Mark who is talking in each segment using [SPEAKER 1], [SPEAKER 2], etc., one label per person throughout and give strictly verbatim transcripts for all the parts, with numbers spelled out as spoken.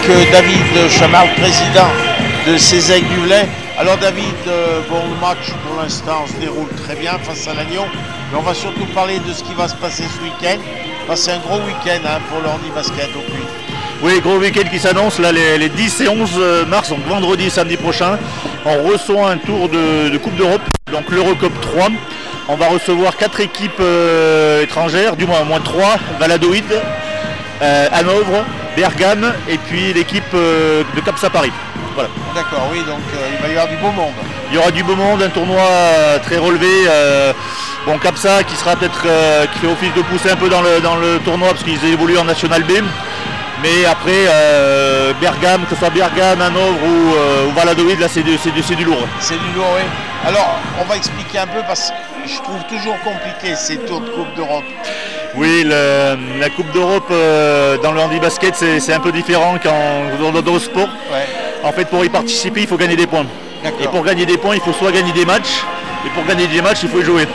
[SPEAKER 1] euh, David Chamard, président de Cézec du Velay. Alors David, euh, bon, le match pour l'instant se déroule très bien face à Lannion, mais on va surtout parler de ce qui va se passer ce week-end. Enfin, c'est un gros week-end hein, pour le handi-basket au Puy.
[SPEAKER 2] Oui, gros week-end qui s'annonce là les, les dix et onze mars, donc vendredi et samedi prochain. On reçoit un tour de, de Coupe d'Europe, donc l'Eurocup trois. On va recevoir quatre équipes euh, étrangères, du moins au moins trois, Valladolid, euh, Hanovre, Bergame et puis l'équipe euh, de Capsa Paris. Voilà.
[SPEAKER 1] D'accord, oui, donc euh, il va y avoir du beau monde.
[SPEAKER 2] Il y aura du beau monde, un tournoi euh, très relevé. Euh, bon, Capsa qui sera peut-être euh, qui fait office de pousser un peu dans le, dans le tournoi parce qu'ils évoluent en National B. Mais après, euh, Bergame, que ce soit Bergame, Hanovre ou, euh, ou Valladolid, là c'est du, c'est, du, c'est du lourd.
[SPEAKER 1] C'est du lourd, oui. Alors, on va expliquer un peu parce que je trouve toujours compliqué ces tours de Coupe d'Europe.
[SPEAKER 2] Oui, le, la Coupe d'Europe euh, dans le handi-basket, c'est, c'est un peu différent qu'en dans d'autres sports.
[SPEAKER 1] Ouais.
[SPEAKER 2] En fait, pour y participer, il faut gagner des points.
[SPEAKER 1] D'accord.
[SPEAKER 2] Et pour gagner des points, il faut soit gagner des matchs, et pour gagner des matchs, il faut y jouer.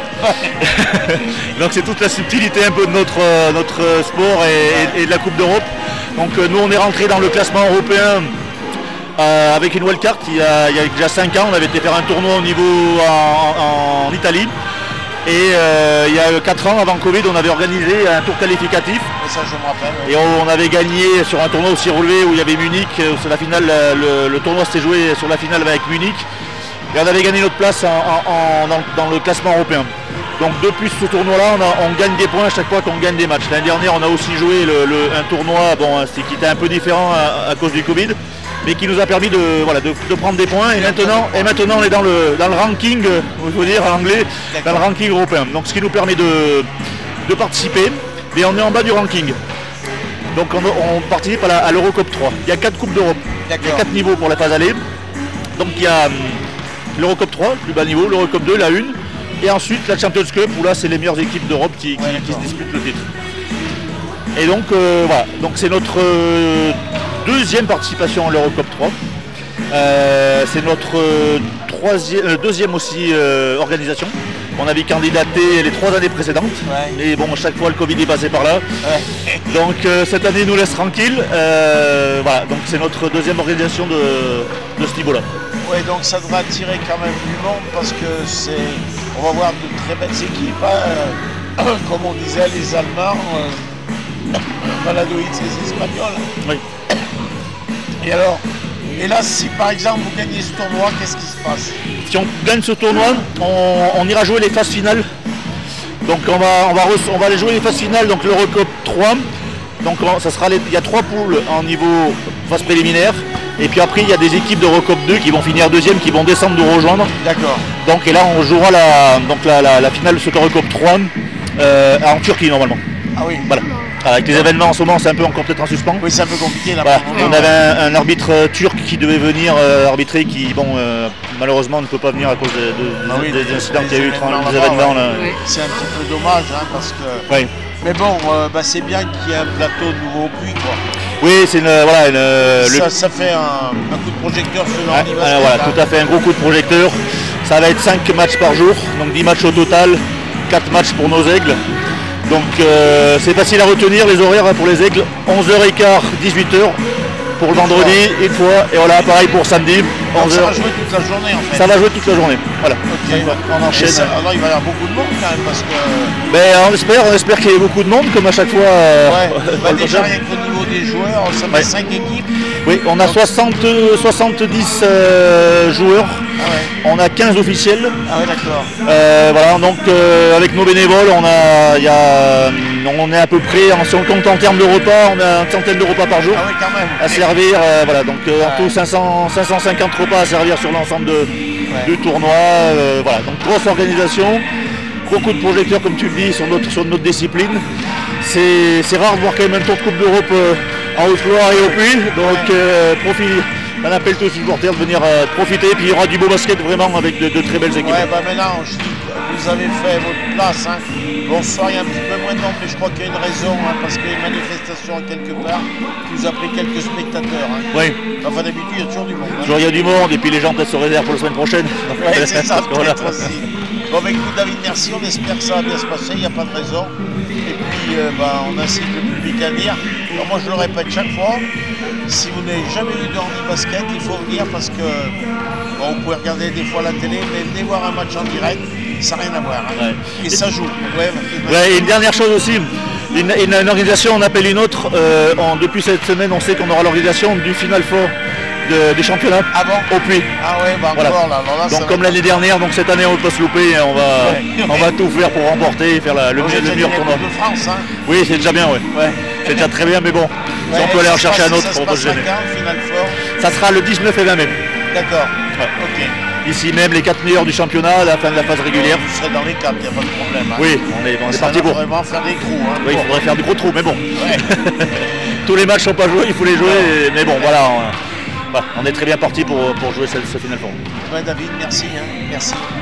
[SPEAKER 2] Donc c'est toute la subtilité un peu de notre, notre sport et, et, et de la Coupe d'Europe. Donc euh, nous, on est rentré dans le classement européen euh, avec une wildcard il y a, il y a déjà cinq ans. On avait été faire un tournoi au niveau en, en, en Italie. Et euh, il y a quatre ans, avant Covid, on avait organisé un tour qualificatif.
[SPEAKER 1] Et ça, je me rappelle.
[SPEAKER 2] Et on, on avait gagné sur un tournoi aussi relevé où il y avait Munich. Sur la finale, le, le tournoi s'était joué sur la finale avec Munich. Et on avait gagné notre place en, en, en, dans, dans le classement européen. Donc depuis ce tournoi-là, on, a, on gagne des points à chaque fois qu'on gagne des matchs. L'année dernière, on a aussi joué le, le, un tournoi bon, qui était un peu différent à, à cause du Covid, mais qui nous a permis de, voilà, de, de prendre des points. Et maintenant, et maintenant, on est dans le, dans le ranking, il faut dire en anglais, dans le ranking européen. Donc ce qui nous permet de, de participer, mais on est en bas du ranking. Donc on, on participe à, la, à l'Eurocup trois. Il y a quatre Coupes d'Europe, il y a quatre niveaux pour la phase aller. Donc il y a hum, l'Eurocup trois, le plus bas niveau, l'Eurocup deux, la un. Et ensuite la Champions Cup où là c'est les meilleures équipes d'Europe qui, qui,
[SPEAKER 1] ouais,
[SPEAKER 2] qui se disputent le titre. Et donc euh, voilà, donc c'est notre euh, deuxième participation à l'Eurocup trois. Euh, c'est notre euh, troisième, euh, deuxième aussi euh, organisation. On avait candidaté les trois années précédentes, ouais. Mais bon, chaque fois le Covid est passé par là. Ouais. Donc euh, cette année nous laisse tranquille. Euh, voilà, donc c'est notre deuxième organisation de, de ce niveau-là.
[SPEAKER 1] Oui, donc ça devrait attirer quand même du monde parce que c'est, on va voir de très belles équipes, hein, euh, comme on disait, les Allemands, euh, Valladolid, c'est les Espagnols.
[SPEAKER 2] Oui.
[SPEAKER 1] Et alors, et là, si par exemple vous gagnez ce tournoi, qu'est-ce qui se passe?
[SPEAKER 2] Si on gagne ce tournoi, on, on ira jouer les phases finales. Donc on va, on va, on va aller jouer les phases finales, donc l'Eurocup trois. Donc ça sera les, il y a trois poules en niveau phase préliminaire. Et puis après il y a des équipes d'Eurocup deux qui vont finir deuxième, qui vont descendre nous rejoindre.
[SPEAKER 1] D'accord.
[SPEAKER 2] Donc et là on jouera la, donc la, la, la finale de cette Eurocup trois euh, en Turquie normalement.
[SPEAKER 1] Ah oui.
[SPEAKER 2] Voilà. Avec les événements en ce moment, c'est un peu encore peut-être en suspens.
[SPEAKER 1] Oui, c'est un peu compliqué là.
[SPEAKER 2] Voilà. On avait un, un arbitre turc qui devait venir euh, arbitrer, qui bon euh, malheureusement ne peut pas venir à cause de, de, ah oui, des, des incidents qu'il y a eu, des événements là.
[SPEAKER 1] Oui. C'est un petit peu dommage hein, parce que. Oui. Mais bon, euh, bah, c'est bien qu'il y ait un plateau de nouveau au Puy quoi.
[SPEAKER 2] Oui, c'est une, voilà, une,
[SPEAKER 1] ça,
[SPEAKER 2] le...
[SPEAKER 1] ça fait un, un coup de projecteur sur le
[SPEAKER 2] ah,
[SPEAKER 1] handi-basket.
[SPEAKER 2] Ah, voilà, tout à fait, un gros coup de projecteur. Ça va être cinq matchs par jour, donc dix matchs au total, quatre matchs pour nos aigles. Donc euh, c'est facile à retenir les horaires hein, pour les aigles, onze heures quinze, dix-huit heures pour le une vendredi, fois. une fois, et voilà, pareil pour samedi, onze heures.
[SPEAKER 1] Ça va jouer toute la journée en fait.
[SPEAKER 2] Ça va jouer toute la journée, voilà.
[SPEAKER 1] Okay. On enchaîne. Ça, alors il va y avoir beaucoup de monde quand même parce que...
[SPEAKER 2] Ben, on espère, on espère qu'il y ait beaucoup de monde comme à chaque fois. Euh,
[SPEAKER 1] ouais. bah, déjà rien qu'au niveau des joueurs, ça fait ouais. cinq équipes.
[SPEAKER 2] Oui, on a soixante, soixante-dix euh, joueurs, ah ouais. On a quinze officiels.
[SPEAKER 1] Ah ouais, d'accord.
[SPEAKER 2] Euh, voilà, donc euh, avec nos bénévoles, on, a, y a, on est à peu près, si on compte en termes de repas, on a une centaine de repas par jour
[SPEAKER 1] ah ouais, quand même.
[SPEAKER 2] à servir. Euh, voilà, donc euh, en tout cinq cents, cinq cent cinquante repas à servir sur l'ensemble de, ouais. du tournoi. Euh, voilà, donc grosse organisation, gros coup de projecteur comme tu le dis sur notre, sur notre discipline. C'est, c'est rare de voir quand même un tour de Coupe d'Europe euh, en Haute-Loire et au Puy, donc ouais. euh, profit. On appelle tous les supporters de venir euh, profiter, puis il y aura du beau basket vraiment avec de, de très belles équipes.
[SPEAKER 1] Ouais, bah maintenant, je dis que vous avez fait votre place. Hein. Bon, ce soir, il y a un petit peu moins de nombre, mais je crois qu'il y a une raison, hein, parce qu'il y a une manifestation quelque part qui nous a pris quelques spectateurs. Hein.
[SPEAKER 2] Oui.
[SPEAKER 1] Enfin, d'habitude, il y a toujours du monde. Hein.
[SPEAKER 2] Toujours, il y a du monde, et puis les gens peut-être se réservent pour la semaine prochaine.
[SPEAKER 1] Oui, c'est ça, peut-être aussi. Bon, bah écoute, David, merci. On espère que ça va bien se passer, il n'y a pas de raison. Et puis, euh, bah, on incite le public à dire. Alors moi je le répète chaque fois, si vous n'avez jamais vu de handi-basket, il faut venir parce que bon, vous pouvez regarder des fois la télé, mais venez voir un match en direct, ça n'a rien à voir. Hein. Ouais. Et ça joue. Ouais,
[SPEAKER 2] ouais, et une dernière chose aussi, une, une, une organisation on appelle une autre. Euh, en, depuis cette semaine, on sait qu'on aura l'organisation du Final Four de, des championnats
[SPEAKER 1] ah bon
[SPEAKER 2] au Puy.
[SPEAKER 1] Ah ouais, bah
[SPEAKER 2] voilà.
[SPEAKER 1] encore là. là
[SPEAKER 2] donc comme l'année dernière, donc cette année on ne peut pas se louper, on va, ouais. on va tout faire pour remporter et faire la, le, le meilleur tournoi.
[SPEAKER 1] de France, hein.
[SPEAKER 2] Oui, c'est déjà bien, ouais. ouais. C'est déjà très bien, mais bon, ouais, si on peut aller en chercher un autre, on va se gêner. Ça sera le dix-neuf et vingt mai.
[SPEAKER 1] D'accord.
[SPEAKER 2] Ouais. Ok. Ici même les quatre meilleurs du championnat à la fin de la phase régulière.
[SPEAKER 1] Vous serez dans les quatre, il n'y a pas de problème. Hein.
[SPEAKER 2] Oui, on est, on est parti pour.
[SPEAKER 1] vraiment faire des trous. Hein.
[SPEAKER 2] Oui, il faudrait faire du gros trou, mais bon. Ouais. Tous les matchs ne sont pas joués, il faut les jouer, et, mais bon, voilà. On, voilà, on est très bien parti pour, pour jouer ce, ce Final Four.
[SPEAKER 1] Ouais, David, merci. Hein. Merci.